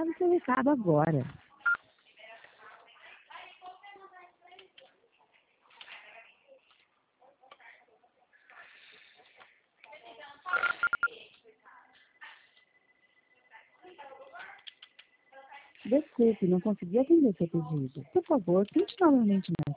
mandado seu recado agora. Desculpe, não consegui atender seu pedido. Por favor, tente novamente mais